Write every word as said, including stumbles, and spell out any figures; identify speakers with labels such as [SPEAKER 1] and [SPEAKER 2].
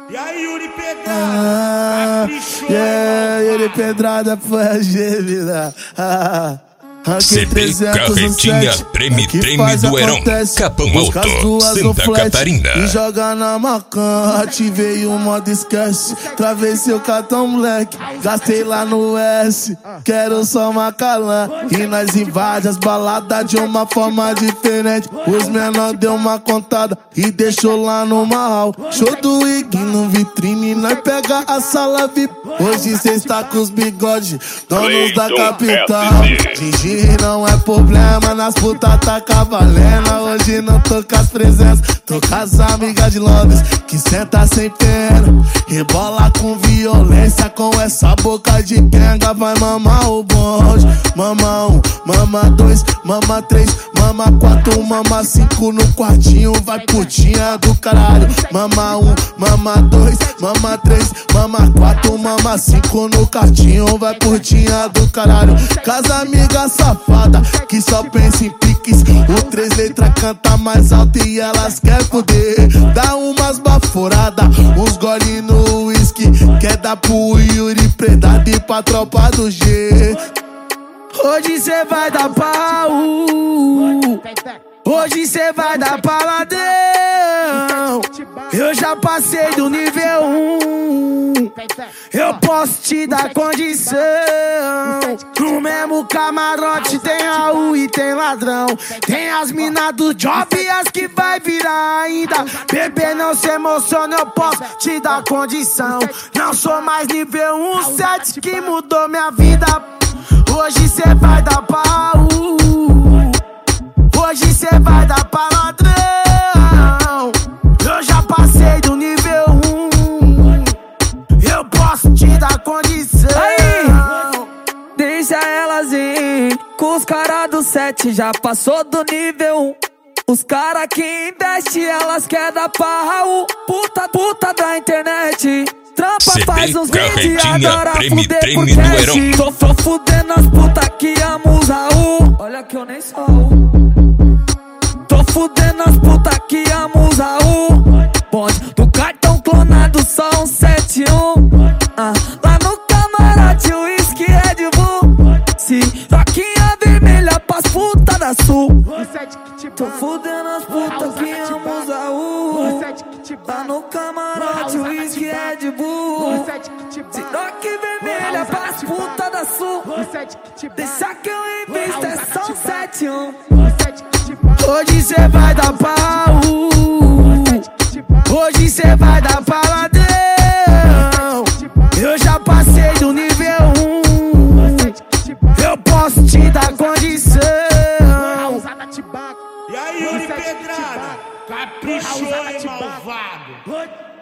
[SPEAKER 1] E aí, Yuri Pedrada?
[SPEAKER 2] Ah, yeah, Yuri Pedrada foi a gêmea. Ah.
[SPEAKER 3] C B Carretinha Treme Treme do Heron, Capão Alto, Santa Catarina.
[SPEAKER 2] E joga na macan, ativei o modo esquece. Travessei o cartão moleque, gastei lá no S. Quero só Macalã e nós invade as baladas de uma forma diferente. Os menor deu uma contada e deixou lá no marral. Show do Ig no vitrine, nós pega a sala V I P. Hoje cê está com os bigodes, donos da capital. Gigi não é problema, nas putas tá cavalena. Hoje não tô com as presenças, tô com as amigas de Londres que senta sem pena, rebola com violência, com essa boca de quenga. Vai mamar o bonde, mama um, mama dois, mama três, mama quatro, mama cinco no quartinho. Vai putinha do caralho, mama um, mama dois, mama três, mama quatro, mama cinco no quartinho. Vai putinha do caralho, casa amiga safada que só pensa em piques. O três letras canta mais alto e elas quer poder. Dá umas baforadas, uns gole no whisky. Quer dar pro Yuri Pedrada e pra tropa do G. Hoje cê vai dar pau, hoje cê vai dar paladão. Eu já passei do nível um, eu posso te dar condição. No mesmo camarote tem Raul e tem ladrão. Tem as minas do job e as que vai virar ainda. Bebê, não se emociona, eu posso te dar condição. Não sou mais nível um, sete que mudou minha vida. Hoje cê vai dar pau, hoje cê vai dar pra ladrão. Eu já passei do nível um, eu posso te dar condição.
[SPEAKER 4] Aí, deixa elas ir, com os caras do sete já passou do nível um. Os caras que investem, elas quer dar pra Raul. Puta, puta da internet, trampa, faz uns vídeos e adora fuder por cash. Tô, tô fudendo as puta que amam os Raul. Olha que eu nem sou Raul. Tô fudendo as puta que amam os Raul. Bonde do cartão clonado, só um sete um. Ah, lá no camarote o uísque Red Bull. Se roquinha vermelha pras puta da sul. Tô fudendo as putas que amam os Raul. Lá no camarote o uísque Red Bull. Se roque vermelha pras puta da sul. Deixa que eu invisto, é só um sete um.
[SPEAKER 2] Hoje cê vai dar pau, hoje cê vai dar pra ladrão. Eu já passei do nível um, eu posso te dar condição.
[SPEAKER 1] E aí, Yuri Pedrada? Caprichou, hein, malvado?